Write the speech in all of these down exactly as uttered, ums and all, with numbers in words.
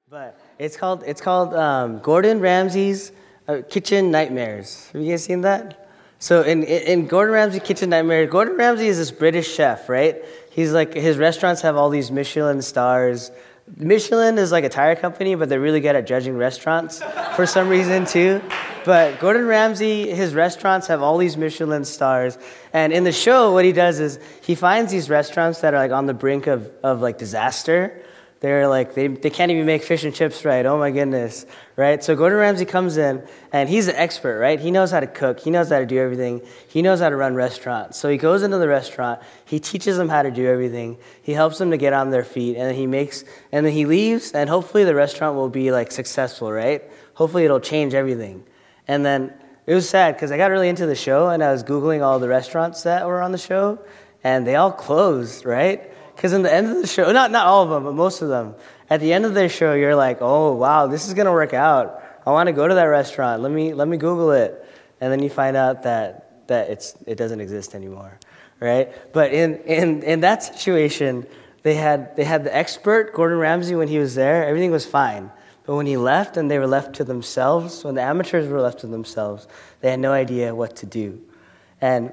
But it's called it's called um, Gordon Ramsay's uh, Kitchen Nightmares. Have you guys seen that? So in, in in Gordon Ramsay Kitchen Nightmares, Gordon Ramsay is this British chef, right? He's like his restaurants have all these Michelin stars. Michelin is like a tire company, but they're really good at judging restaurants for some reason too. But Gordon Ramsay, his restaurants have all these Michelin stars. And in the show, what he does is he finds these restaurants that are like on the brink of, of like disaster. They're like, they they can't even make fish and chips right. Oh my goodness, right? So Gordon Ramsay comes in, and he's an expert, right? He knows how to cook. He knows how to do everything. He knows how to run restaurants. So he goes into the restaurant. He teaches them how to do everything. He helps them to get on their feet, and then he makes, and then he leaves, and hopefully the restaurant will be like successful, right? Hopefully it'll change everything. And then it was sad because I got really into the show, and I was Googling all the restaurants that were on the show, and they all closed, right? Because in the end of the show, not not all of them, but most of them, at the end of their show, you're like, oh, wow, this is going to work out. I want to go to that restaurant. Let me let me Google it. And then you find out that that it's it doesn't exist anymore, right? But in, in, in that situation, they had they had the expert, Gordon Ramsay, when he was there, everything was fine. But when he left and they were left to themselves, when the amateurs were left to themselves, they had no idea what to do. And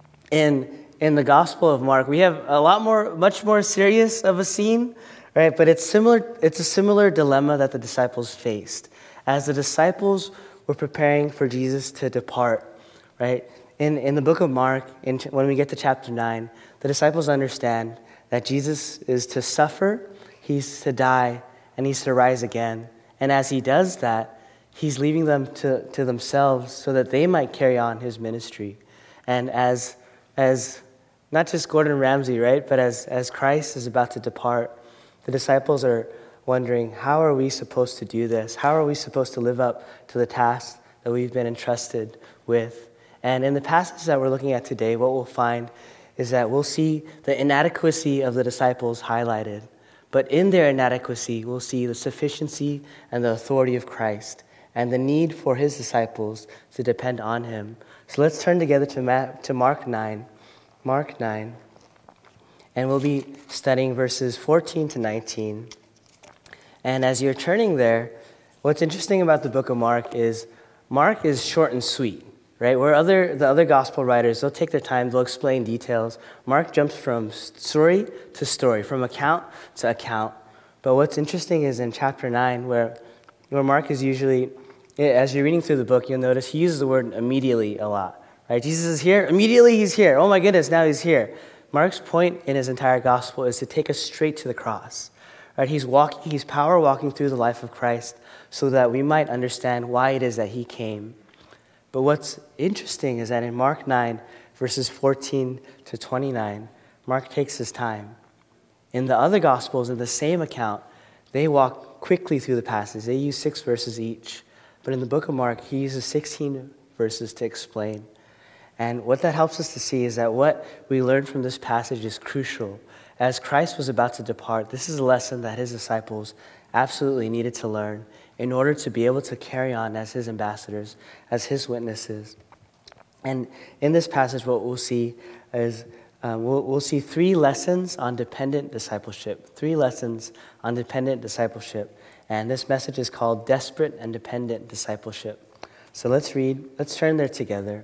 in In the Gospel of Mark, we have a lot more, much more serious of a scene, right? But it's similar. It's a similar dilemma that the disciples faced as the disciples were preparing for Jesus to depart, right? In in the book of Mark, in, when we get to chapter nine, the disciples understand that Jesus is to suffer, he's to die, and he's to rise again. And as he does that, he's leaving them to, to themselves so that they might carry on his ministry. And as as not just Gordon Ramsay, right? But as, as Christ is about to depart, the disciples are wondering, how are we supposed to do this? How are we supposed to live up to the task that we've been entrusted with? And in the passage that we're looking at today, what we'll find is that we'll see the inadequacy of the disciples highlighted. But in their inadequacy, we'll see the sufficiency and the authority of Christ and the need for his disciples to depend on him. So let's turn together to, Ma- to Mark nine. Mark nine, and we'll be studying verses fourteen to nineteen. And as you're turning there, what's interesting about the book of Mark is Mark is short and sweet, right? Where other the other gospel writers, they'll take their time, they'll explain details. Mark jumps from story to story, from account to account. But what's interesting is in chapter nine, where, where Mark is usually, as you're reading through the book, you'll notice he uses the word immediately a lot. Right, Jesus is here. Immediately he's here. Oh my goodness, now he's here. Mark's point in his entire gospel is to take us straight to the cross. Right, he's walking, he's power walking through the life of Christ so that we might understand why it is that he came. But what's interesting is that in Mark nine, verses fourteen to twenty-nine, Mark takes his time. In the other gospels, in the same account, they walk quickly through the passage. They use six verses each. But in the book of Mark, he uses sixteen verses to explain. And what that helps us to see is that what we learn from this passage is crucial. As Christ was about to depart, this is a lesson that his disciples absolutely needed to learn in order to be able to carry on as his ambassadors, as his witnesses. And in this passage, what we'll see is um, we'll, we'll see three lessons on dependent discipleship. Three lessons on dependent discipleship. And this message is called Desperate and Dependent Discipleship. So let's read, let's turn there together.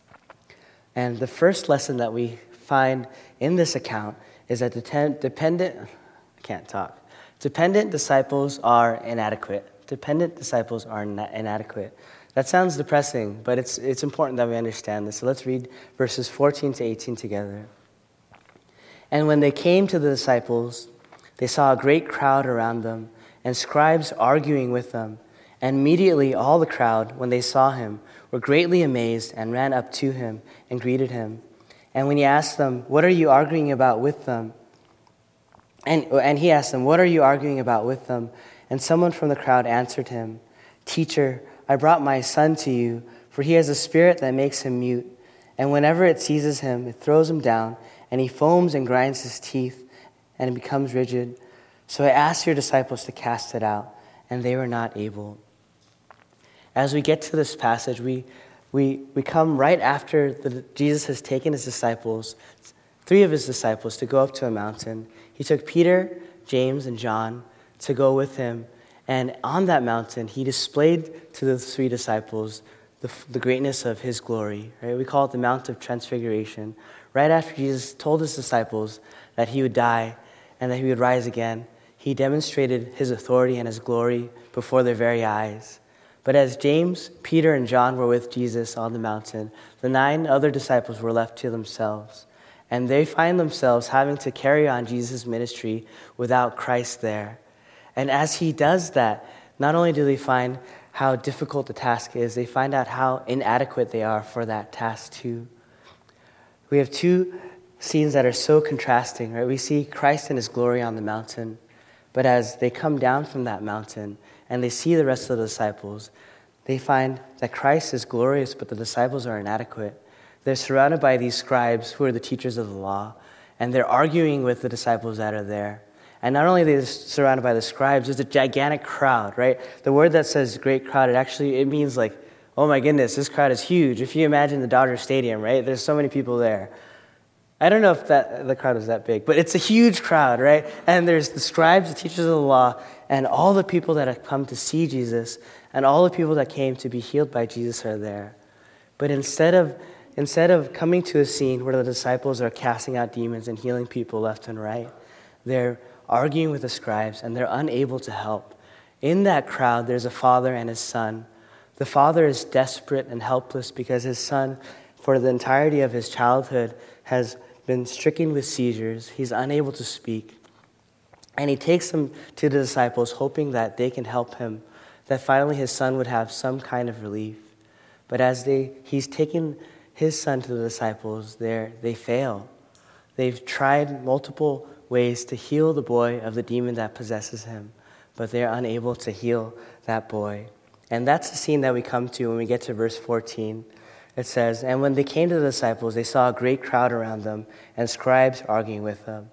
And the first lesson that we find in this account is that dependent, I can't talk, dependent disciples are inadequate. Dependent disciples are inadequate. That sounds depressing, but it's it's important that we understand this. So let's read verses fourteen to eighteen together. And when they came to the disciples, they saw a great crowd around them and scribes arguing with them. And immediately all the crowd, when they saw him, were greatly amazed and ran up to him and greeted him. And when he asked them, what are you arguing about with them? And, and he asked them, what are you arguing about with them? And someone from the crowd answered him, Teacher, I brought my son to you, for he has a spirit that makes him mute. And whenever it seizes him, it throws him down, and he foams and grinds his teeth, and it becomes rigid. So I asked your disciples to cast it out, and they were not able. As we get to this passage, we we we come right after the, Jesus has taken his disciples, three of his disciples, to go up to a mountain. He took Peter, James, and John to go with him, And on that mountain, he displayed to the three disciples the, the greatness of his glory. Right? We call it the Mount of Transfiguration. Right after Jesus told his disciples that he would die and that he would rise again, he demonstrated his authority and his glory before their very eyes. But as James, Peter, and John were with Jesus on the mountain, the nine other disciples were left to themselves. And they find themselves having to carry on Jesus' ministry without Christ there. And as he does that, not only do they find how difficult the task is, they find out how inadequate they are for that task too. We have two scenes that are so contrasting, right? We see Christ in his glory on the mountain, but as they come down from that mountain and they see the rest of the disciples, they find that Christ is glorious, but the disciples are inadequate. They're surrounded by these scribes who are the teachers of the law, and they're arguing with the disciples that are there. And not only are they surrounded by the scribes, there's a gigantic crowd, right? The word that says great crowd, it actually, it means like, oh my goodness, this crowd is huge. If you imagine the Dodger Stadium, right? There's so many people there. I don't know if that the crowd is that big, but it's a huge crowd, right? And there's the scribes, the teachers of the law, and all the people that have come to see Jesus, and all the people that came to be healed by Jesus are there. But instead of instead of coming to a scene where the disciples are casting out demons and healing people left and right, they're arguing with the scribes, and they're unable to help. In that crowd, there's a father and his son. The father is desperate and helpless because his son, for the entirety of his childhood, has been stricken with seizures. He's unable to speak. And he takes them to the disciples, hoping that they can help him, that finally his son would have some kind of relief. But as they he's taken his son to the disciples, they fail. They've tried multiple ways to heal the boy of the demon that possesses him, but they're unable to heal that boy. And that's the scene that we come to when we get to verse fourteen. It says, "And when they came to the disciples, they saw a great crowd around them, and scribes arguing with them."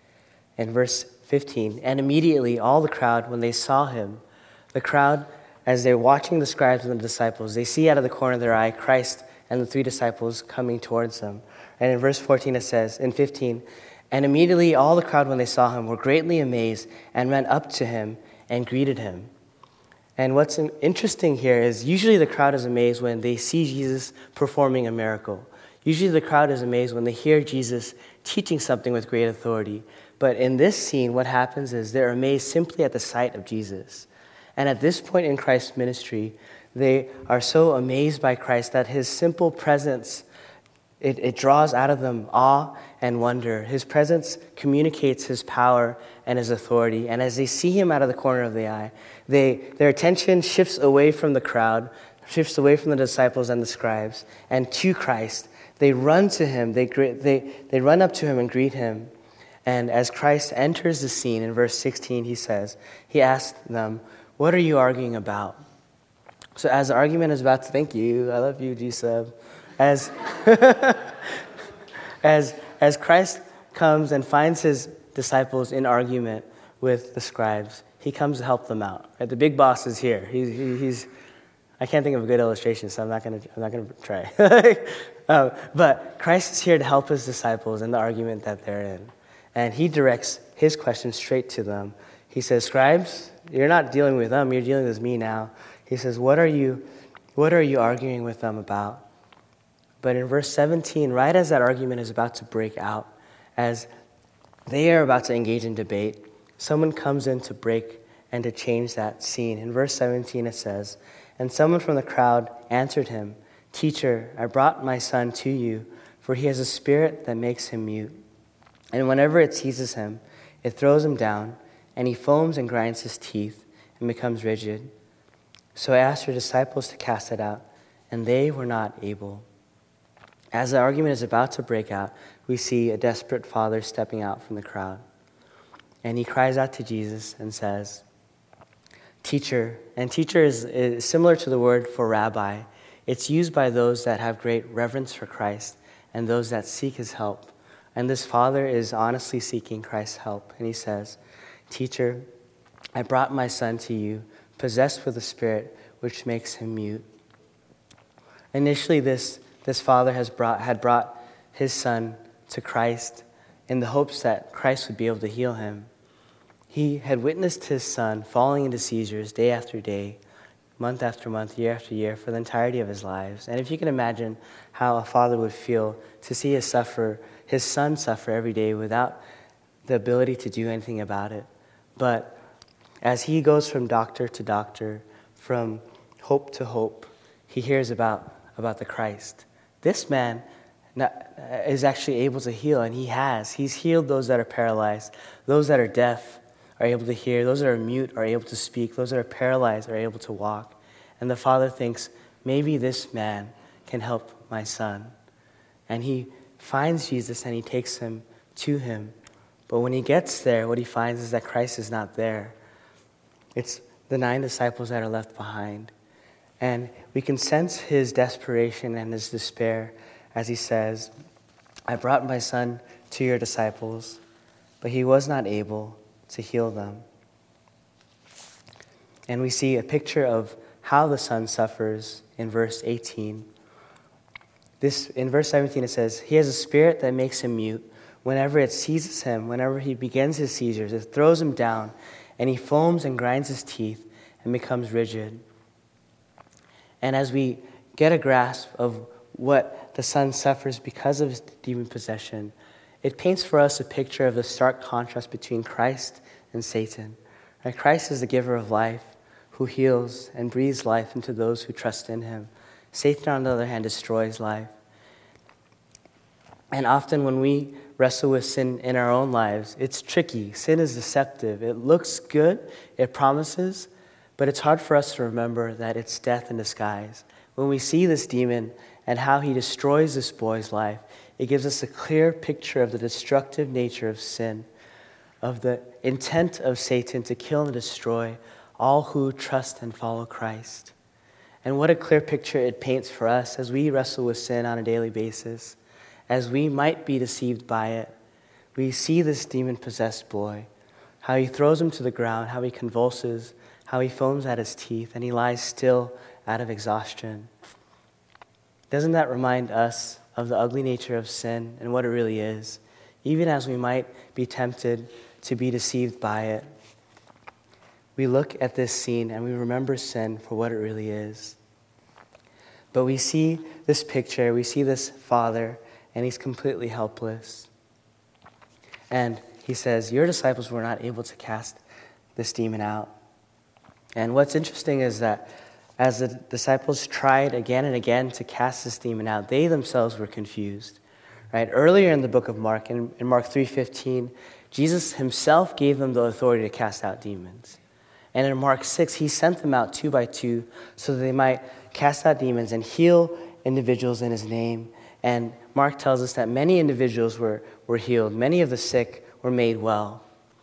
In verse fifteen, "And immediately all the crowd, when they saw him," the crowd, as they're watching the scribes and the disciples, they see out of the corner of their eye Christ and the three disciples coming towards them. And in verse fourteen it says, in fifteen, "And immediately all the crowd, when they saw him, were greatly amazed and ran up to him and greeted him." And what's interesting here is usually the crowd is amazed when they see Jesus performing a miracle. Usually the crowd is amazed when they hear Jesus teaching something with great authority. But in this scene, what happens is they're amazed simply at the sight of Jesus. And at this point in Christ's ministry, they are so amazed by Christ that his simple presence, it, it draws out of them awe and wonder. His presence communicates his power and his authority. And as they see him out of the corner of the eye, they, their attention shifts away from the crowd, shifts away from the disciples and the scribes, and to Christ. They run to him, they, they, they run up to him and greet him. And as Christ enters the scene, in verse sixteen, he says, he asks them, "What are you arguing about?" So as the argument is about to, thank you, I love you, G-Sub. As, as, as Christ comes and finds his disciples in argument with the scribes, he comes to help them out. Right? The big boss is here. He's, he, he's, I can't think of a good illustration, so I'm not going to. I'm not going to try. um, but Christ is here to help his disciples in the argument that they're in, and he directs his question straight to them. He says, "Scribes, you're not dealing with them. You're dealing with me now." He says, "What are you, what are you arguing with them about?" But in verse seventeen, right as that argument is about to break out, as they are about to engage in debate, someone comes in to break and to change that scene. In verse seventeen it says, "And someone from the crowd answered him, 'Teacher, I brought my son to you, for he has a spirit that makes him mute. And whenever it seizes him, it throws him down, and he foams and grinds his teeth and becomes rigid. So I asked your disciples to cast it out, and they were not able.'" As the argument is about to break out, we see a desperate father stepping out from the crowd. And he cries out to Jesus and says, "Teacher," and teacher is, is similar to the word for rabbi. It's used by those that have great reverence for Christ and those that seek his help. And this father is honestly seeking Christ's help. And he says, "Teacher, I brought my son to you, possessed with a spirit which makes him mute." Initially, this, this father has brought, had brought his son to Christ in the hopes that Christ would be able to heal him. He had witnessed his son falling into seizures day after day, month after month, year after year, for the entirety of his lives. And if you can imagine how a father would feel to see his suffer, his son suffer every day without the ability to do anything about it. But as he goes from doctor to doctor, from hope to hope, he hears about, about the Christ. This man is actually able to heal, and he has. He's healed those that are paralyzed, those that are deaf are able to hear, those that are mute are able to speak, those that are paralyzed are able to walk. And the father thinks, maybe this man can help my son. And he finds Jesus and he takes him to him. But when he gets there, what he finds is that Christ is not there. It's the nine disciples that are left behind. And we can sense his desperation and his despair as he says, I brought my son to your disciples, but he was not able to heal them. And we see a picture of how the son suffers in verse eighteen. This, in verse seventeen it says, he has a spirit that makes him mute. Whenever it seizes him, whenever he begins his seizures, it throws him down, and he foams and grinds his teeth and becomes rigid. And as we get a grasp of what the son suffers because of his demon possession, it paints for us a picture of the stark contrast between Christ and Satan. Right? Christ is the giver of life, who heals and breathes life into those who trust in him. Satan, on the other hand, destroys life. And often when we wrestle with sin in our own lives, it's tricky. Sin is deceptive. It looks good, it promises, but it's hard for us to remember that it's death in disguise. When we see this demon and how he destroys this boy's life, it gives us a clear picture of the destructive nature of sin, of the intent of Satan to kill and destroy all who trust and follow Christ. And what a clear picture it paints for us as we wrestle with sin on a daily basis, as we might be deceived by it. We see this demon-possessed boy, how he throws him to the ground, how he convulses, how he foams at his teeth, and he lies still out of exhaustion. Doesn't that remind us of the ugly nature of sin and what it really is, even as we might be tempted to be deceived by it? We look at this scene and we remember sin for what it really is. But we see this picture, we see this father, and he's completely helpless. And he says, your disciples were not able to cast this demon out. And what's interesting is that as the disciples tried again and again to cast this demon out, they themselves were confused. Right? Earlier in the book of Mark, in, in Mark three fifteen, Jesus himself gave them the authority to cast out demons. And in Mark six, he sent them out two by two so that they might cast out demons and heal individuals in his name. And Mark tells us that many individuals were, were healed. Many of the sick were made well.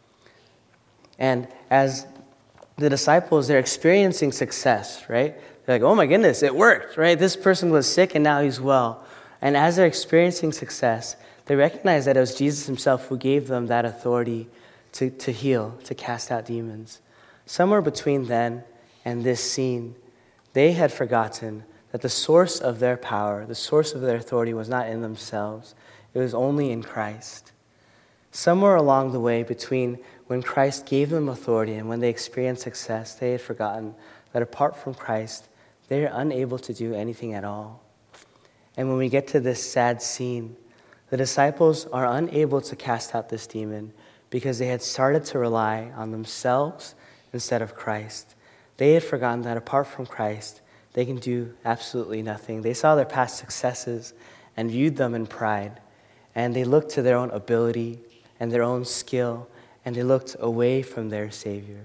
And as the disciples, they're experiencing success, right? They're like, oh my goodness, it worked, right? This person was sick and now he's well. And as they're experiencing success, they recognize that it was Jesus himself who gave them that authority to, to heal, to cast out demons. Somewhere between then and this scene, they had forgotten that the source of their power, the source of their authority was not in themselves. It was only in Christ. Somewhere along the way between when Christ gave them authority and when they experienced success, they had forgotten that apart from Christ, they are unable to do anything at all. And when we get to this sad scene, the disciples are unable to cast out this demon because they had started to rely on themselves instead of Christ. They had forgotten that apart from Christ, they can do absolutely nothing. They saw their past successes and viewed them in pride, and they looked to their own ability and their own skill, and they looked away from their Savior.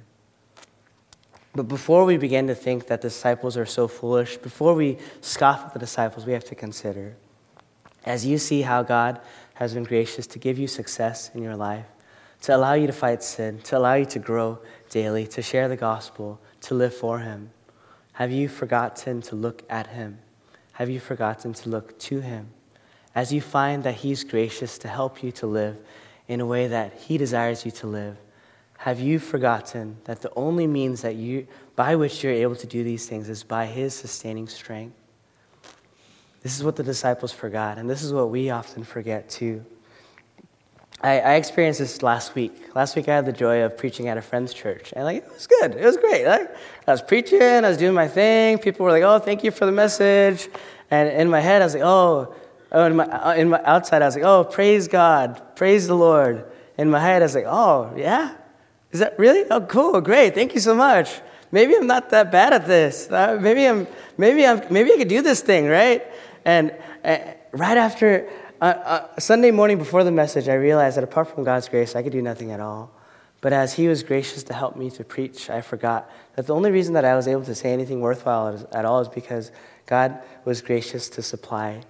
But before we begin to think that the disciples are so foolish, before we scoff at the disciples, we have to consider, as you see how God has been gracious to give you success in your life, to allow you to fight sin, to allow you to grow daily, to share the gospel, to live for him, have you forgotten to look at him? Have you forgotten to look to him? As you find that he's gracious to help you to live in a way that he desires you to live, have you forgotten that the only means that you, by which you're able to do these things is by his sustaining strength? This is what the disciples forgot, and this is what we often forget too. I, I experienced this last week. Last week I had the joy of preaching at a friend's church. And like, it was good. It was great. Like, I was preaching. I was doing my thing. People were like, oh, thank you for the message. And in my head, I was like, oh, oh in my, in my outside, I was like, oh, praise God. Praise the Lord. In my head, I was like, oh, yeah? Is that really? Oh, cool. Great. Thank you so much. Maybe I'm not that bad at this. Uh, maybe I'm, maybe I'm, maybe I could do this thing, right? And uh, right after uh, uh, Sunday morning before the message, I realized that apart from God's grace, I could do nothing at all. But as He was gracious to help me to preach, I forgot that the only reason that I was able to say anything worthwhile at all is because God was gracious to supply.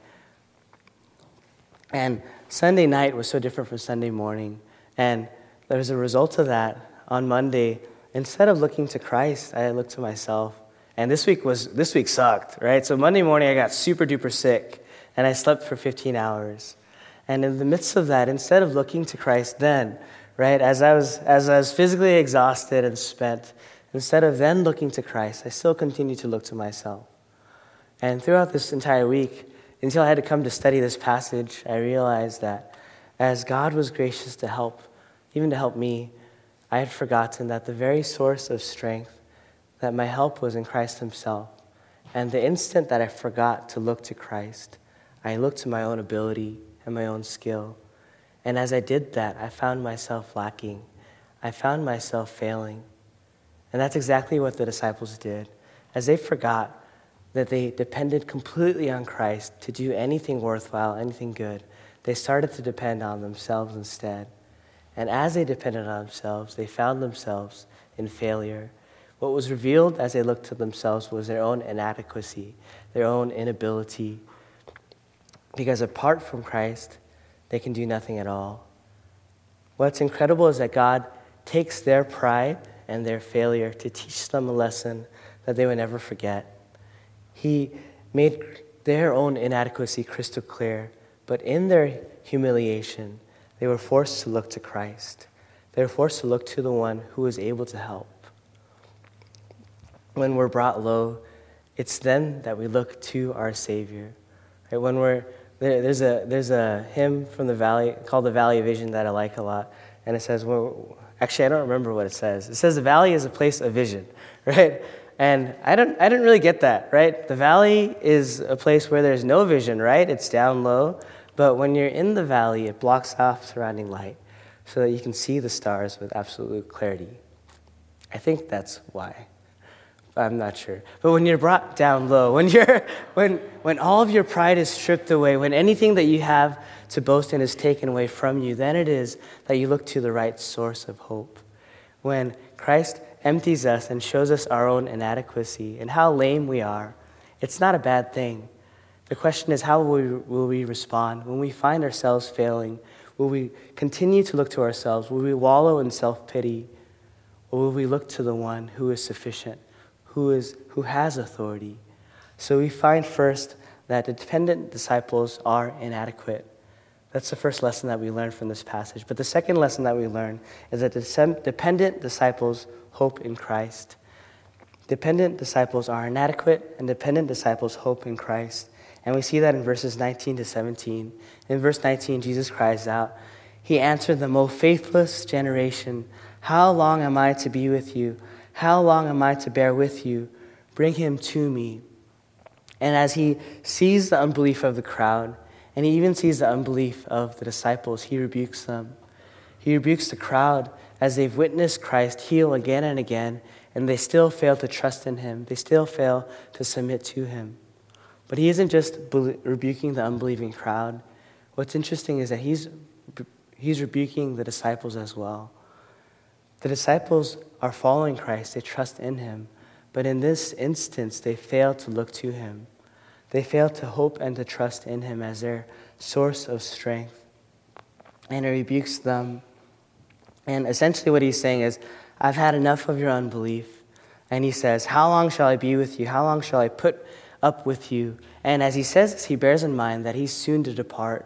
And Sunday night was so different from Sunday morning. And there was a result of that. On Monday, instead of looking to Christ, I looked to myself. And this week was this week sucked, right? So Monday morning, I got super duper sick, and I slept for fifteen hours. And in the midst of that, instead of looking to Christ then, right, as I was as I was physically exhausted and spent, instead of then looking to Christ, I still continued to look to myself. And throughout this entire week, until I had to come to study this passage, I realized that as God was gracious to help, even to help me, I had forgotten that the very source of strength, that my help was in Christ Himself. And the instant that I forgot to look to Christ, I looked to my own ability and my own skill. And as I did that, I found myself lacking. I found myself failing. And that's exactly what the disciples did. As they forgot that they depended completely on Christ to do anything worthwhile, anything good, they started to depend on themselves instead. And as they depended on themselves, they found themselves in failure. What was revealed as they looked to themselves was their own inadequacy, their own inability. Because apart from Christ, they can do nothing at all. What's incredible is that God takes their pride and their failure to teach them a lesson that they would never forget. He made their own inadequacy crystal clear, but in their humiliation, they were forced to look to Christ. They were forced to look to the one who was able to help. When we're brought low, it's then that we look to our Savior. Right? When we're there, there's a there's a hymn from the Valley called the Valley of Vision that I like a lot, and it says, well, actually I don't remember what it says. It says the valley is a place of vision, right? And I don't I didn't really get that, right? The valley is a place where there's no vision, right? It's down low. But when you're in the valley, it blocks off surrounding light so that you can see the stars with absolute clarity. I think that's why. I'm not sure. But when you're brought down low, when you're when when all of your pride is stripped away, when anything that you have to boast in is taken away from you, then it is that you look to the right source of hope. When Christ empties us and shows us our own inadequacy and how lame we are, it's not a bad thing. The question is, how will we, will we respond when we find ourselves failing? Will we continue to look to ourselves? Will we wallow in self-pity? Or will we look to the one who is sufficient, who is who has authority? So we find first that the dependent disciples are inadequate. That's the first lesson that we learn from this passage. But the second lesson that we learn is that the dependent disciples hope in Christ. Dependent disciples are inadequate, and dependent disciples hope in Christ. And we see that in verses nineteen to seventeen. In verse nineteen, Jesus cries out, He answered them, O faithless generation, how long am I to be with you? How long am I to bear with you? Bring him to me. And as he sees the unbelief of the crowd, and he even sees the unbelief of the disciples, he rebukes them. He rebukes the crowd as they've witnessed Christ heal again and again, and they still fail to trust in him. They still fail to submit to him. But he isn't just rebuking the unbelieving crowd. What's interesting is that he's he's rebuking the disciples as well. The disciples are following Christ. They trust in him. But in this instance, they fail to look to him. They fail to hope and to trust in him as their source of strength. And he rebukes them. And essentially what he's saying is, I've had enough of your unbelief. And he says, how long shall I be with you? How long shall I put up with you? And as he says this, he bears in mind that he's soon to depart.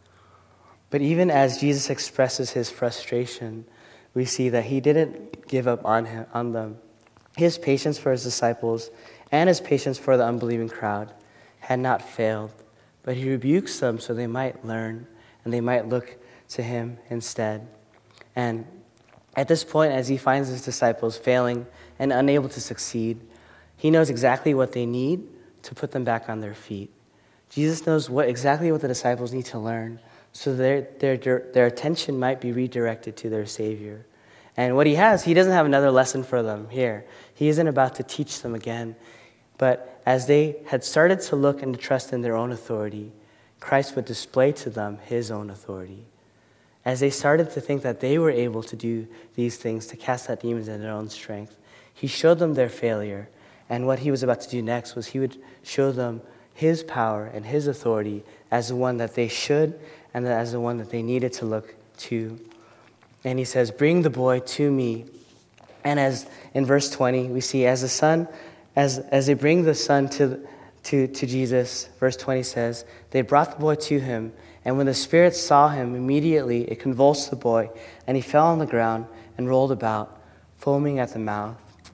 But even as Jesus expresses his frustration, we see that he didn't give up on him, on them. His patience for his disciples and his patience for the unbelieving crowd had not failed, but he rebukes them so they might learn and they might look to him instead. And at this point, as he finds his disciples failing and unable to succeed, he knows exactly what they need to put them back on their feet. Jesus knows what exactly what the disciples need to learn so their, their, their attention might be redirected to their Savior. And what he has, he doesn't have another lesson for them here. He isn't about to teach them again. But as they had started to look and to trust in their own authority, Christ would display to them his own authority. As they started to think that they were able to do these things, to cast out demons in their own strength, he showed them their failure. And what he was about to do next was he would show them his power and his authority as the one that they should and as the one that they needed to look to. And he says, "Bring the boy to me." And as in verse twenty, we see as the son, as as they bring the son to to to Jesus, verse twenty says, they brought the boy to him, and when the spirit saw him, immediately it convulsed the boy, and he fell on the ground and rolled about, foaming at the mouth.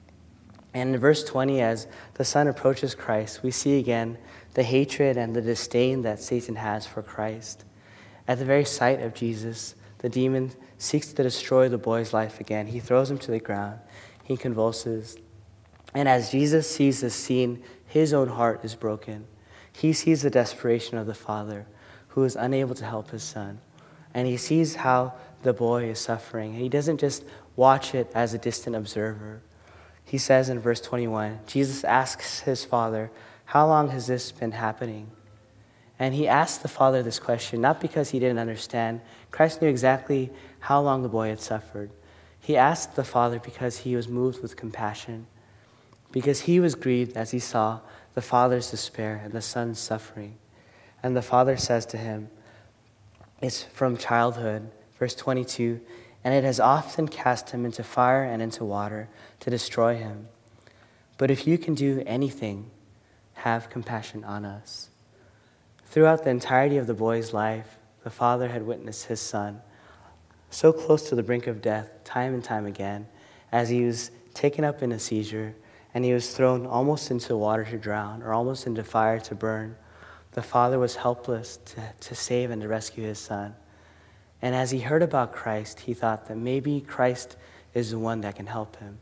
And in verse twenty, as the son approaches Christ, we see again the hatred and the disdain that Satan has for Christ. At the very sight of Jesus, the demon seeks to destroy the boy's life again. He throws him to the ground. He convulses. And as Jesus sees this scene, his own heart is broken. He sees the desperation of the father who is unable to help his son. And he sees how the boy is suffering. And he doesn't just watch it as a distant observer. He says in verse twenty-one, Jesus asks his father, "How long has this been happening?" And he asked the father this question, not because he didn't understand. Christ knew exactly how long the boy had suffered. He asked the father because he was moved with compassion, because he was grieved as he saw the father's despair and the son's suffering. And the father says to him, it's from childhood, verse twenty-two, "And it has often cast him into fire and into water to destroy him. But if you can do anything, have compassion on us." Throughout the entirety of the boy's life, the father had witnessed his son so close to the brink of death time and time again as he was taken up in a seizure and he was thrown almost into water to drown or almost into fire to burn. The father was helpless to, to save and to rescue his son. And as he heard about Christ, he thought that maybe Christ is the one that can help him.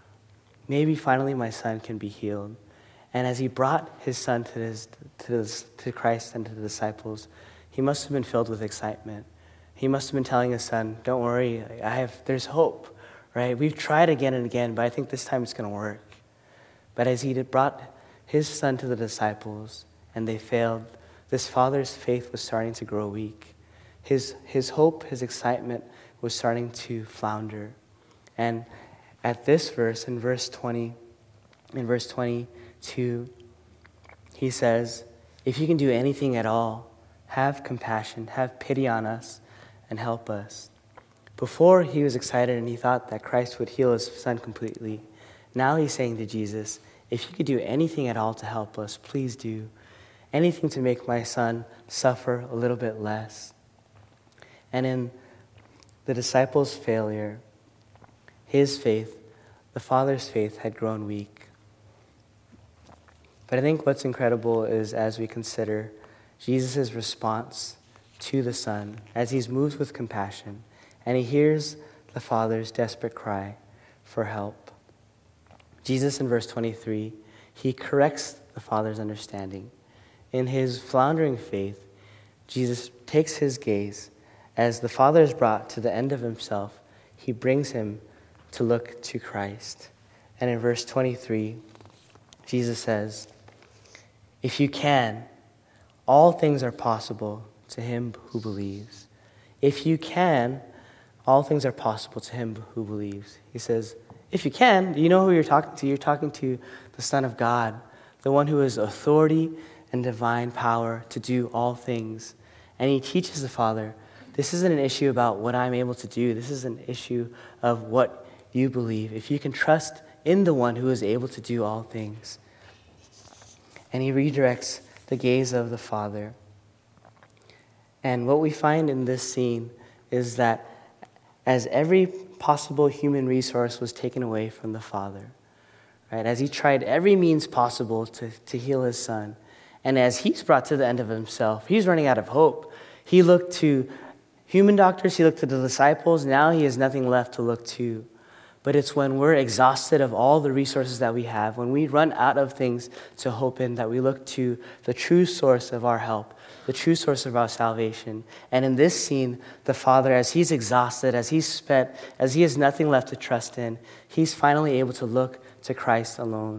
Maybe finally my son can be healed. And as he brought his son to, his, to, his, to Christ and to the disciples, he must have been filled with excitement. He must have been telling his son, "Don't worry, I have. There's hope, right? We've tried again and again, but I think this time it's going to work." But as he brought his son to the disciples and they failed, this father's faith was starting to grow weak. His, his hope, his excitement was starting to flounder. And at this verse, in verse twenty, in verse twenty-two, he says, "If you can do anything at all, have compassion, have pity on us, and help us." Before, he was excited and he thought that Christ would heal his son completely. Now he's saying to Jesus, "If you could do anything at all to help us, please do. Anything to make my son suffer a little bit less." And in the disciples' failure, his faith, the father's faith, had grown weak. But I think what's incredible is as we consider Jesus' response to the son, as he's moved with compassion, and he hears the father's desperate cry for help. Jesus, in verse twenty-three, he corrects the father's understanding. In his floundering faith, Jesus takes his gaze. As the father is brought to the end of himself, he brings him to look to Christ. And in verse twenty-three, Jesus says, "If you can, all things are possible to him who believes." If you can, all things are possible to him who believes. He says, if you can, you know who you're talking to? You're talking to the Son of God, the one who has authority and divine power to do all things. And he teaches the Father, this isn't an issue about what I'm able to do. This is an issue of what you believe. If you can trust in the one who is able to do all things. And he redirects the gaze of the Father. And what we find in this scene is that as every possible human resource was taken away from the Father, right, as he tried every means possible to, to heal his son, and as he's brought to the end of himself, he's running out of hope. He looked to Human doctors, he looked to the disciples. Now he has nothing left to look to. But it's when we're exhausted of all the resources that we have, when we run out of things to hope in, that we look to the true source of our help, the true source of our salvation. And in this scene, the Father, as he's exhausted, as he's spent, as he has nothing left to trust in, he's finally able to look to Christ alone.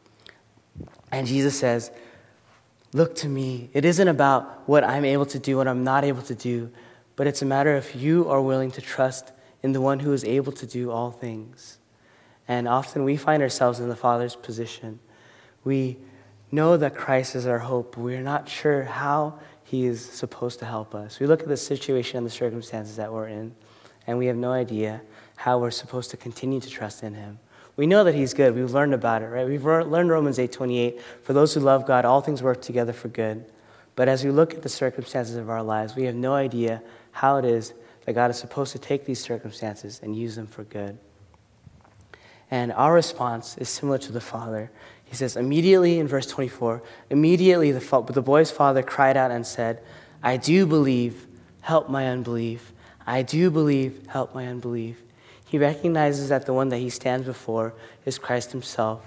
And Jesus says, look to me. It isn't about what I'm able to do, what I'm not able to do, but it's a matter of you are willing to trust in the one who is able to do all things. And often we find ourselves in the Father's position. We know that Christ is our hope, but we're not sure how he is supposed to help us. We look at the situation and the circumstances that we're in, and we have no idea how we're supposed to continue to trust in him. We know that he's good. We've learned about it, right? We've learned Romans eight twenty-eight. For those who love God, all things work together for good. But as we look at the circumstances of our lives, we have no idea how it is that God is supposed to take these circumstances and use them for good. And our response is similar to the Father. He says, immediately in verse twenty-four, immediately the, fa- the boy's father cried out and said, I do believe, help my unbelief. I do believe, help my unbelief. He recognizes that the one that he stands before is Christ himself.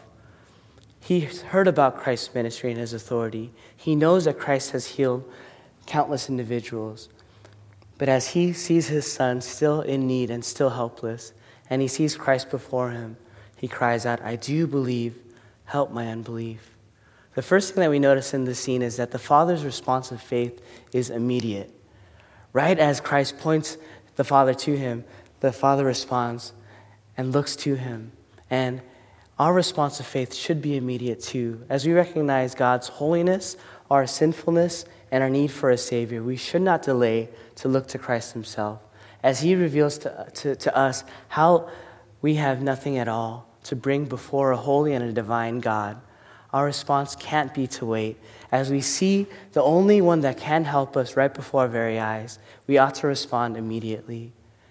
He's heard about Christ's ministry and his authority. He knows that Christ has healed countless individuals. But as he sees his son still in need and still helpless, and he sees Christ before him, he cries out, I do believe, help my unbelief. The first thing that we notice in this scene is that the Father's response of faith is immediate. Right as Christ points the Father to him, the Father responds and looks to him. And our response of faith should be immediate too. As we recognize God's holiness, our sinfulness, and our need for a Savior, we should not delay to look to Christ himself, as he reveals to, to, to us how we have nothing at all to bring before a holy and a divine God. Our response can't be to wait. As we see the only one that can help us right before our very eyes, we ought to respond immediately.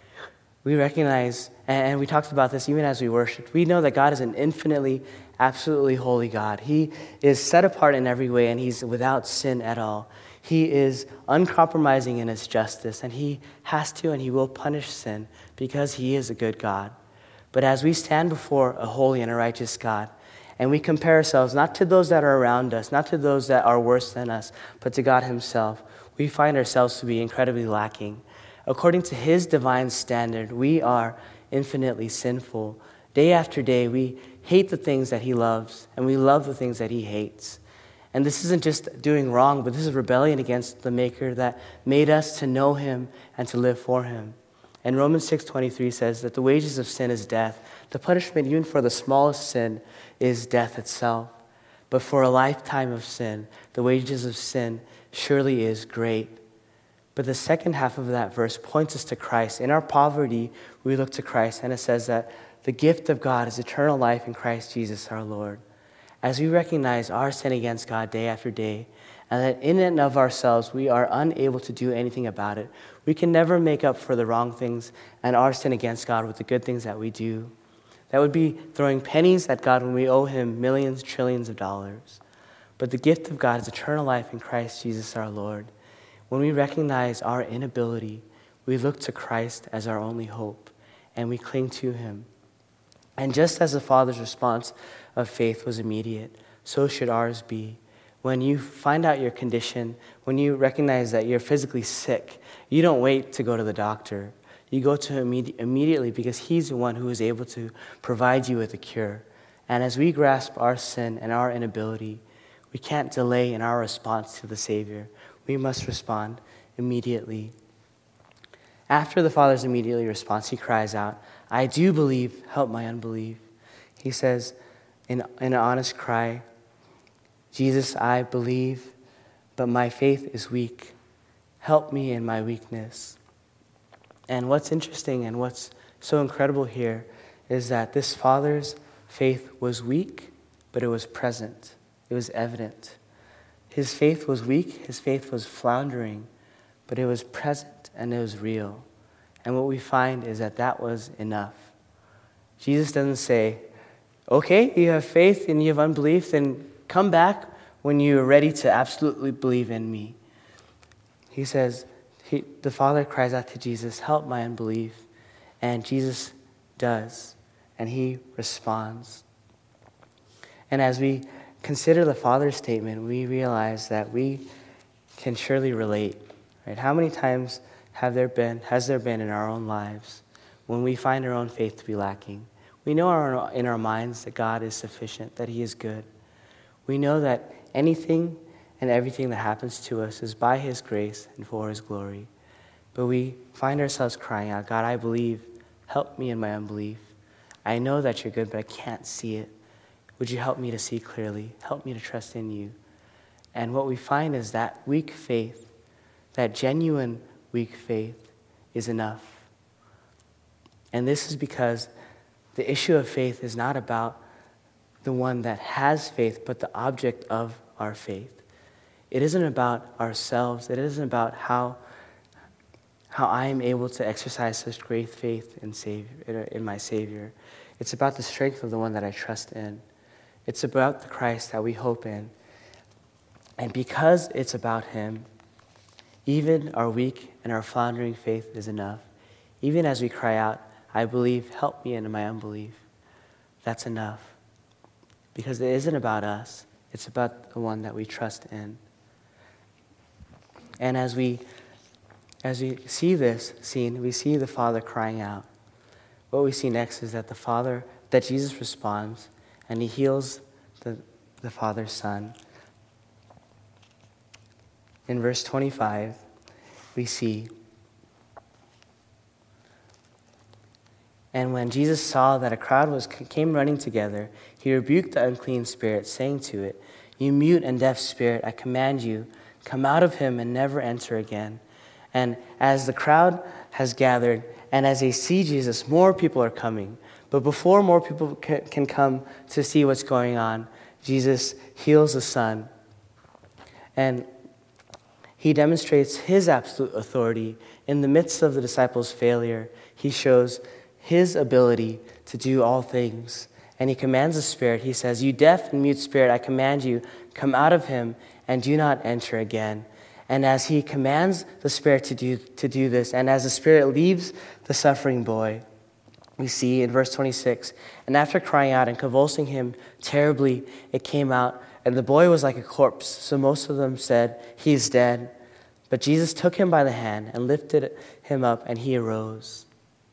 We recognize, and we talked about this even as we worshiped, we know that God is an infinitely, absolutely holy God. He is set apart in every way, and he's without sin at all. He is uncompromising in his justice, and he has to and he will punish sin because he is a good God. But as we stand before a holy and a righteous God, and we compare ourselves not to those that are around us, not to those that are worse than us, but to God himself, we find ourselves to be incredibly lacking. According to his divine standard, we are infinitely sinful. Day after day, we hate the things that he loves, and we love the things that he hates. And this isn't just doing wrong, but this is rebellion against the Maker that made us to know him and to live for him. And Romans six twenty-three says that the wages of sin is death. The punishment even for the smallest sin is death itself. But for a lifetime of sin, the wages of sin surely is great. But the second half of that verse points us to Christ. In our poverty, we look to Christ, and it says that the gift of God is eternal life in Christ Jesus our Lord. As we recognize our sin against God day after day, and that in and of ourselves we are unable to do anything about it, we can never make up for the wrong things and our sin against God with the good things that we do. That would be throwing pennies at God when we owe him millions, trillions of dollars. But the gift of God is eternal life in Christ Jesus our Lord. When we recognize our inability, we look to Christ as our only hope, and we cling to him. And just as the Father's response of faith was immediate, so should ours be. When you find out your condition, when you recognize that you're physically sick, you don't wait to go to the doctor. You go to him immediately because he's the one who is able to provide you with a cure. And as we grasp our sin and our inability, we can't delay in our response to the Savior. We must respond immediately. After the Father's immediately response, he cries out, I do believe, help my unbelief. He says in, in an honest cry, Jesus, I believe, but my faith is weak. Help me in my weakness. And what's interesting and what's so incredible here is that this father's faith was weak, but it was present. It was evident. His faith was weak, his faith was floundering, but it was present and it was real. And what we find is that that was enough. Jesus doesn't say, okay, you have faith and you have unbelief, then come back when you are ready to absolutely believe in me. He says, he, the Father cries out to Jesus, help my unbelief. And Jesus does, and he responds. And as we consider the Father's statement, we realize that we can surely relate. Right? How many times have there been, has there been in our own lives when we find our own faith to be lacking? We know our, in our minds that God is sufficient, that he is good. We know that anything and everything that happens to us is by his grace and for his glory. But we find ourselves crying out, God, I believe. Help me in my unbelief. I know that you're good, but I can't see it. Would you help me to see clearly? Help me to trust in you. And what we find is that weak faith, that genuine weak faith, is enough. And this is because the issue of faith is not about the one that has faith, but the object of our faith. It isn't about ourselves. It isn't about how, how I am able to exercise such great faith in, Savior, in my Savior. It's about the strength of the one that I trust in. It's about the Christ that we hope in. And because it's about him, even our weak and our floundering faith is enough. Even as we cry out, I believe, help me in my unbelief, that's enough. Because it isn't about us. It's about the one that we trust in. And as we as we see this scene, we see the Father crying out. What we see next is that the Father, that Jesus responds, and he heals the, the Father's Son. In verse twenty-five, we see, and when Jesus saw that a crowd was came running together, he rebuked the unclean spirit, saying to it, you mute and deaf spirit, I command you, come out of him and never enter again. And as the crowd has gathered, and as they see Jesus, more people are coming. But before more people can come to see what's going on, Jesus heals the son. And he demonstrates his absolute authority. In the midst of the disciples' failure, he shows his ability to do all things. And he commands the spirit. He says, you deaf and mute spirit, I command you, come out of him and do not enter again. And as he commands the spirit to do, to do this, and as the spirit leaves the suffering boy, we see in verse twenty-six, and after crying out and convulsing him terribly, it came out, and the boy was like a corpse. So most of them said, he is dead. But Jesus took him by the hand and lifted him up, and he arose.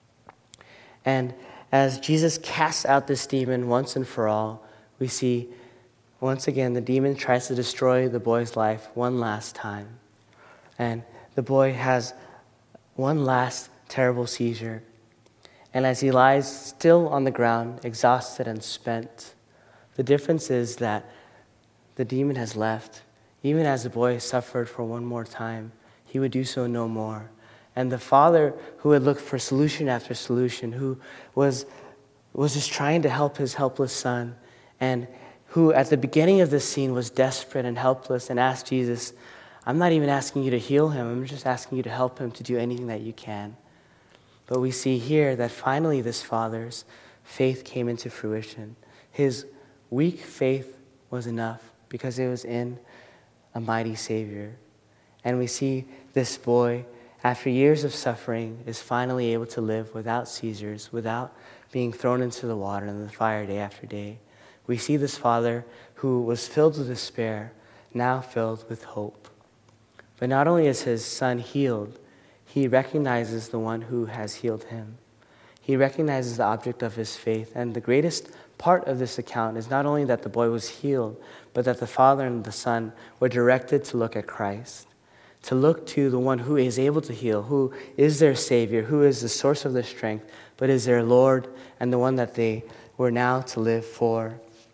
And as Jesus casts out this demon once and for all, we see once again the demon tries to destroy the boy's life one last time. And the boy has one last terrible seizure. And as he lies still on the ground, exhausted and spent, the difference is that the demon has left. Even as the boy suffered for one more time, he would do so no more. And the father who had looked for solution after solution, who was, was just trying to help his helpless son, and who at the beginning of this scene was desperate and helpless and asked Jesus, I'm not even asking you to heal him, I'm just asking you to help him to do anything that you can. But we see here that finally this father's faith came into fruition. His weak faith was enough because it was in a mighty Savior. And we see this boy, after years of suffering, is finally able to live without seizures, without being thrown into the water and the fire day after day. We see this father who was filled with despair, now filled with hope. But not only is his son healed, he recognizes the one who has healed him. He recognizes the object of his faith. And the greatest part of this account is not only that the boy was healed, but that the father and the son were directed to look at Christ, to look to the one who is able to heal, who is their Savior, who is the source of their strength, but is their Lord and the one that they were now to live for.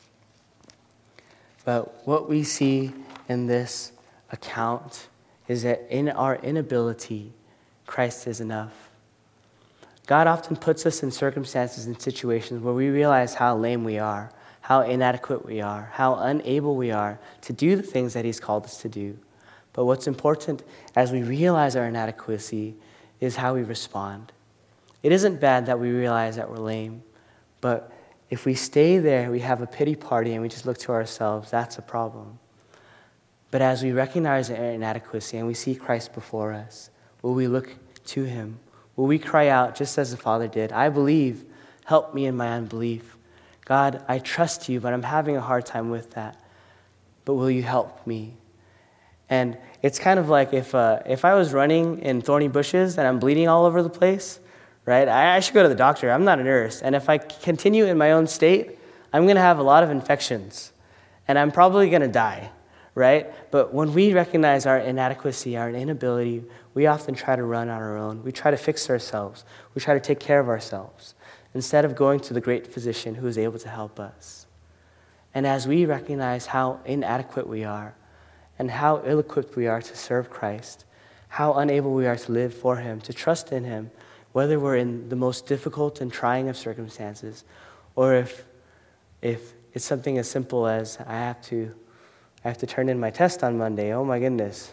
But what we see in this account is that in our inability, Christ is enough. God often puts us in circumstances and situations where we realize how lame we are, how inadequate we are, how unable we are to do the things that he's called us to do. But what's important as we realize our inadequacy is how we respond. It isn't bad that we realize that we're lame, but if we stay there, we have a pity party and we just look to ourselves, that's a problem. But as we recognize our inadequacy and we see Christ before us, will we look to him? Will we cry out just as the Father did, I believe, help me in my unbelief. God, I trust you, but I'm having a hard time with that. But will you help me? And it's kind of like if uh, if I was running in thorny bushes and I'm bleeding all over the place, right? I, I should go to the doctor. I'm not a nurse. And if I continue in my own state, I'm going to have a lot of infections. And I'm probably going to die, right? But when we recognize our inadequacy, our inability, we often try to run on our own. We try to fix ourselves. We try to take care of ourselves instead of going to the great physician who is able to help us. And as we recognize how inadequate we are and how ill-equipped we are to serve Christ, how unable we are to live for him, to trust in him, whether we're in the most difficult and trying of circumstances, or if if it's something as simple as I have to I have to turn in my test on Monday. Oh my goodness.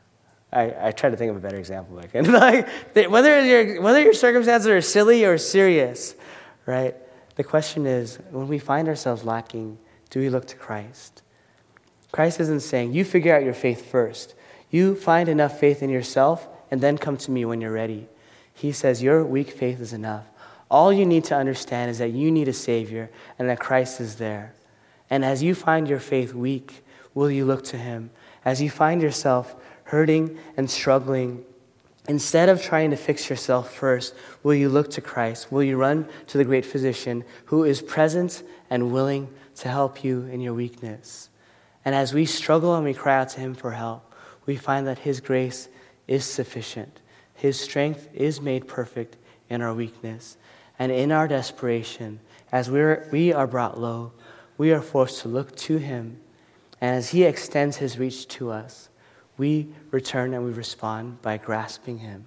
I, I try to think of a better example. Like, like whether your whether your circumstances are silly or serious, right? The question is, when we find ourselves lacking, do we look to Christ? Christ isn't saying, you figure out your faith first. You find enough faith in yourself and then come to me when you're ready. He says, your weak faith is enough. All you need to understand is that you need a Savior and that Christ is there. And as you find your faith weak, will you look to him? As you find yourself hurting and struggling, instead of trying to fix yourself first, will you look to Christ? Will you run to the great physician who is present and willing to help you in your weakness? And as we struggle and we cry out to him for help, we find that his grace is sufficient. His strength is made perfect in our weakness. And in our desperation, as we're, we are brought low, we are forced to look to him. And as he extends his reach to us, we return and we respond by grasping him.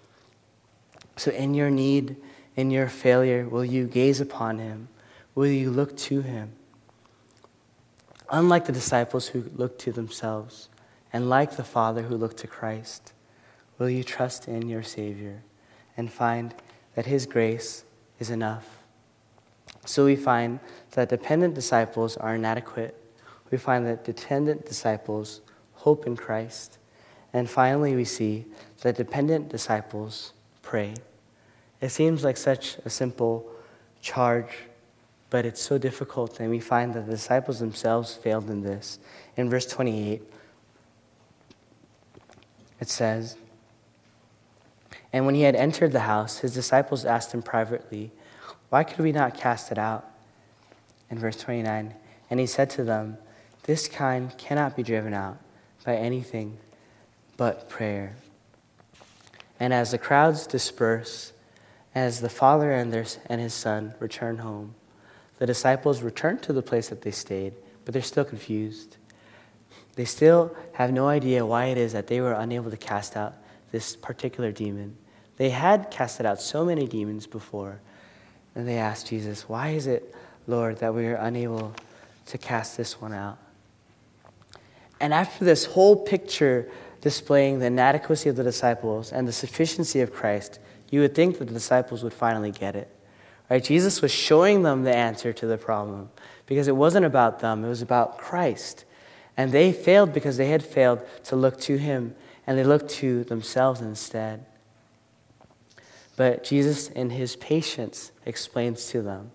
So in your need, in your failure, will you gaze upon him? Will you look to him? Unlike the disciples who looked to themselves, and like the Father who looked to Christ, will you trust in your Savior and find that his grace is enough? So we find that dependent disciples are inadequate. We find that dependent disciples hope in Christ. And finally, we see that dependent disciples pray. It seems like such a simple charge, but it's so difficult, and we find that the disciples themselves failed in this. In verse twenty-eight, it says, and when he had entered the house, his disciples asked him privately, why could we not cast it out? In verse twenty-nine, and he said to them, this kind cannot be driven out by anything but prayer. And as the crowds disperse, as the father and, their, and his son return home, the disciples return to the place that they stayed, but they're still confused. They still have no idea why it is that they were unable to cast out this particular demon. They had casted out so many demons before, and they asked Jesus, why is it, Lord, that we are unable to cast this one out? And after this whole picture displaying the inadequacy of the disciples and the sufficiency of Christ, you would think that the disciples would finally get it. Right? Jesus was showing them the answer to the problem because it wasn't about them, it was about Christ. And they failed because they had failed to look to him, and they looked to themselves instead. But Jesus, in his patience, explains to them.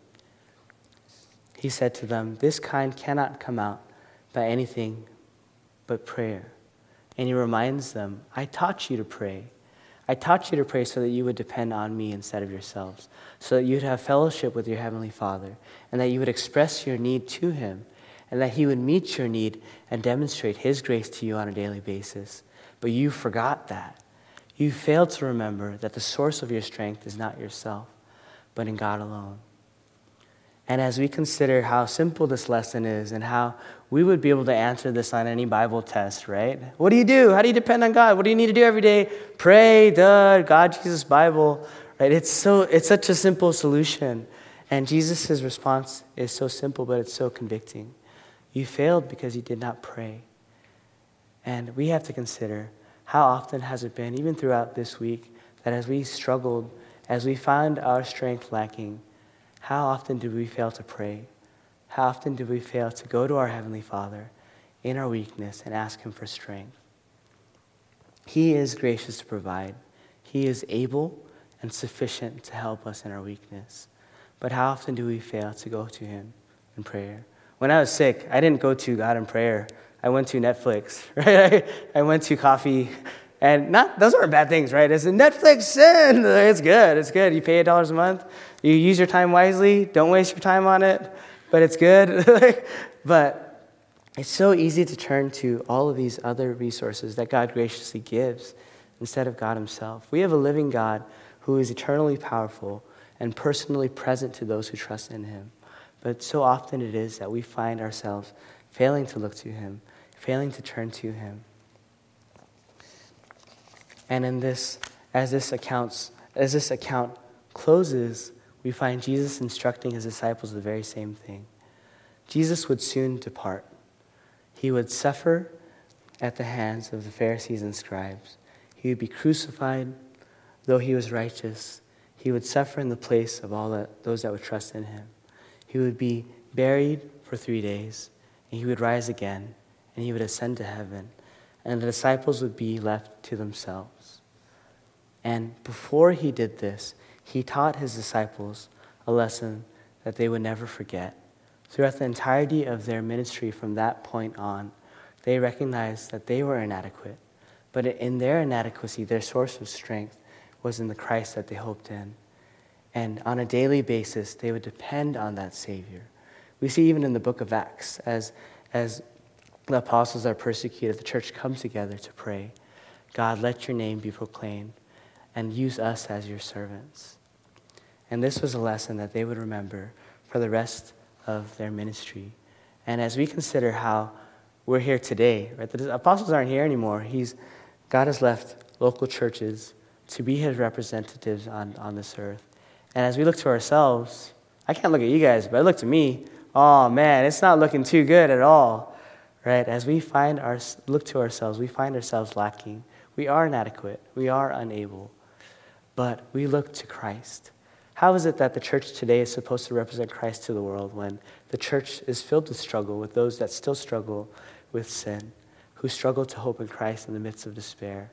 He said to them, this kind cannot come out by anything but prayer. And he reminds them, I taught you to pray. I taught you to pray so that you would depend on me instead of yourselves, so that you'd have fellowship with your heavenly Father, and that you would express your need to him, and that he would meet your need and demonstrate his grace to you on a daily basis. But you forgot that. You failed to remember that the source of your strength is not yourself, but in God alone. And as we consider how simple this lesson is and how we would be able to answer this on any Bible test, right? What do you do? How do you depend on God? What do you need to do every day? Pray, duh, God, Jesus, Bible, right? It's so it's such a simple solution. And Jesus' response is so simple, but it's so convicting. You failed because you did not pray. And we have to consider, how often has it been, even throughout this week, that as we struggled, as we found our strength lacking, how often did we fail to pray? How often did we fail to go to our Heavenly Father in our weakness and ask him for strength? He is gracious to provide. He is able and sufficient to help us in our weakness. But how often do we fail to go to him in prayer? When I was sick, I didn't go to God in prayer. I went to Netflix, right? I went to coffee, and not those aren't bad things, right? It's a Netflix sin. It's good. It's good. You pay eight dollars a month. You use your time wisely. Don't waste your time on it, but it's good. But it's so easy to turn to all of these other resources that God graciously gives instead of God himself. We have a living God who is eternally powerful and personally present to those who trust in him. But so often it is that we find ourselves failing to look to him, failing to turn to him. And in this, as this accounts, as this account closes, we find Jesus instructing his disciples the very same thing. Jesus would soon depart. He would suffer at the hands of the Pharisees and scribes. He would be crucified, though he was righteous. He would suffer in the place of all that, those that would trust in him. He would be buried for three days, and he would rise again, and he would ascend to heaven, and the disciples would be left to themselves. And before he did this, he taught his disciples a lesson that they would never forget. Throughout the entirety of their ministry from that point on, they recognized that they were inadequate, but in their inadequacy, their source of strength was in the Christ that they hoped in. And on a daily basis, they would depend on that Savior. We see even in the book of Acts, as, as the apostles are persecuted, the church comes together to pray, God, let your name be proclaimed, and use us as your servants. And this was a lesson that they would remember for the rest of their ministry. And as we consider how we're here today, right? The apostles aren't here anymore. He's, God has left local churches to be his representatives on, on this earth. And as we look to ourselves, I can't look at you guys, but I look to me. Oh man, it's not looking too good at all, right? As we find our look to ourselves, we find ourselves lacking. We are inadequate. We are unable. But we look to Christ. How is it that the church today is supposed to represent Christ to the world when the church is filled with struggle, with those that still struggle with sin, who struggle to hope in Christ in the midst of despair?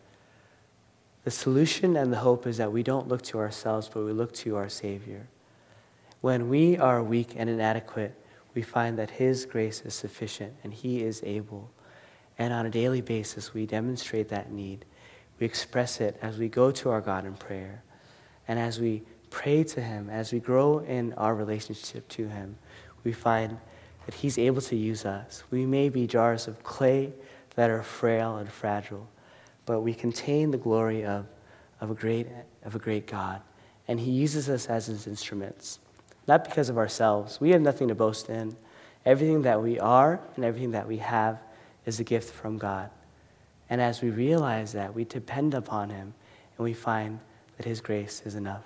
The solution and the hope is that we don't look to ourselves, but we look to our Savior. When we are weak and inadequate, we find that his grace is sufficient and he is able. And on a daily basis, we demonstrate that need. We express it as we go to our God in prayer. And as we pray to him, as we grow in our relationship to him, we find that he's able to use us. We may be jars of clay that are frail and fragile, but we contain the glory of, of, a great, of a great God. And he uses us as his instruments, not because of ourselves. We have nothing to boast in. Everything that we are and everything that we have is a gift from God. And as we realize that, we depend upon him, and we find that his grace is enough.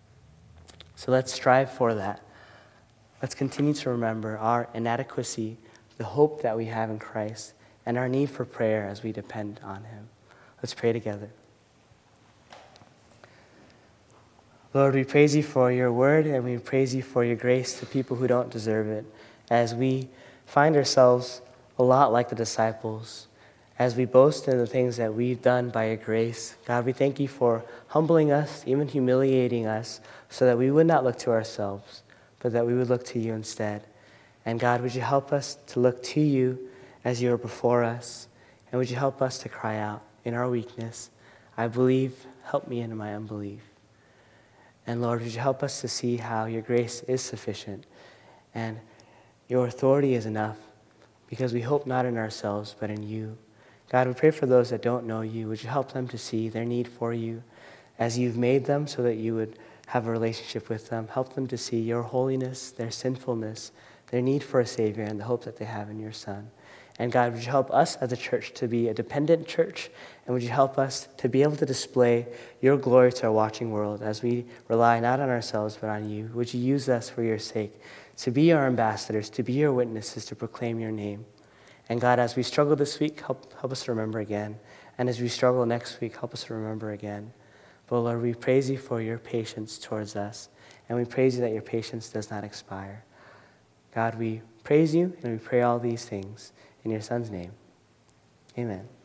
So let's strive for that. Let's continue to remember our inadequacy, the hope that we have in Christ, and our need for prayer as we depend on him. Let's pray together. Lord, we praise you for your word, and we praise you for your grace to people who don't deserve it. As we find ourselves a lot like the disciples, as we boast in the things that we've done by your grace, God, we thank you for humbling us, even humiliating us, so that we would not look to ourselves, but that we would look to you instead. And God, would you help us to look to you as you are before us, and would you help us to cry out in our weakness, I believe, help me in my unbelief. And Lord, would you help us to see how your grace is sufficient and your authority is enough, because we hope not in ourselves, but in you. God, we pray for those that don't know you. Would you help them to see their need for you as you've made them so that you would have a relationship with them. Help them to see your holiness, their sinfulness, their need for a Savior, and the hope that they have in your Son. And God, would you help us as a church to be a dependent church? And would you help us to be able to display your glory to our watching world as we rely not on ourselves but on you? Would you use us for your sake to be our ambassadors, to be your witnesses, to proclaim your name? And God, as we struggle this week, help, help us to remember again. And as we struggle next week, help us to remember again. But Lord, we praise you for your patience towards us. And we praise you that your patience does not expire. God, we praise you and we pray all these things in your Son's name. Amen.